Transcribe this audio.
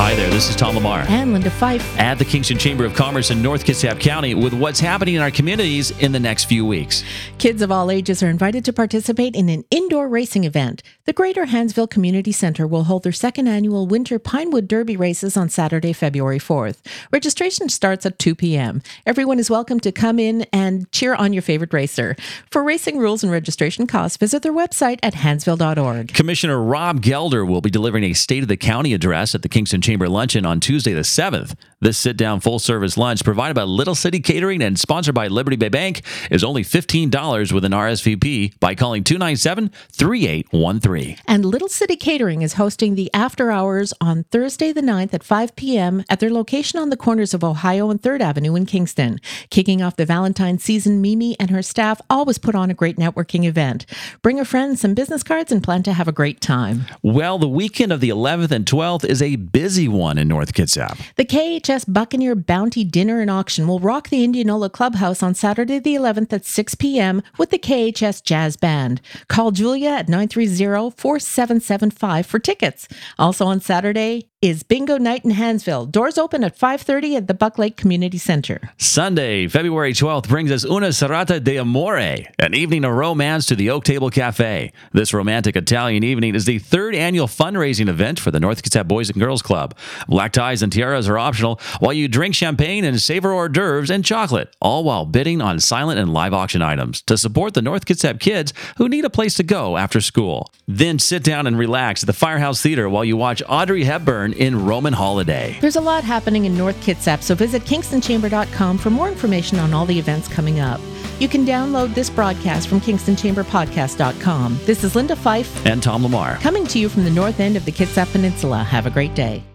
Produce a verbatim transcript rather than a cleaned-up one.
Hi there, this is Tom Lamar. And Linda Fife. At the Kingston Chamber of Commerce in North Kitsap County with what's happening in our communities in the next few weeks. Kids of all ages are invited to participate in an indoor racing event. The Greater Hansville Community Center will hold their second annual Winter Pinewood Derby races on Saturday, February fourth. Registration starts at two p.m. Everyone is welcome to come in and cheer on your favorite racer. For racing rules and registration costs, visit their website at hansville dot org. Commissioner Rob Gelder will be delivering a State of the County address at the Kingston Chamber Luncheon on Tuesday the seventh. This sit-down full-service lunch provided by Little City Catering and sponsored by Liberty Bay Bank is only fifteen dollars with an R S V P by calling two nine seven, three eight one three. And Little City Catering is hosting the After Hours on Thursday the ninth at five p.m. at their location on the corners of Ohio and third Avenue in Kingston. Kicking off the Valentine's season, Mimi and her staff always put on a great networking event. Bring a friend, some business cards, and plan to have a great time. Well, the weekend of the eleventh and twelfth is a busy one in North Kitsap. The K H S Buccaneer Bounty Dinner and Auction will rock the Indianola Clubhouse on Saturday the eleventh at six p.m. with the K H S Jazz Band. Call Julia at nine three zero, four seven seven five for tickets. Also on Saturday is Bingo Night in Hansville. Doors open at five thirty at the Buck Lake Community Center. Sunday, February twelfth brings us Una Serata de Amore, an evening of romance to the Oak Table Cafe. This romantic Italian evening is the third annual fundraising event for the North Kitsap Boys and Girls Club. Black ties and tiaras are optional while you drink champagne and savor hors d'oeuvres and chocolate, all while bidding on silent and live auction items to support the North Kitsap kids who need a place to go after school. Then sit down and relax at the Firehouse Theater while you watch Audrey Hepburn in Roman Holiday. There's a lot happening in North Kitsap, so visit kingston chamber dot com for more information on all the events coming up. You can download this broadcast from kingston chamber podcast dot com. This is Linda Fife and Tom Lamar, coming to you from the north end of the Kitsap Peninsula. Have a great day.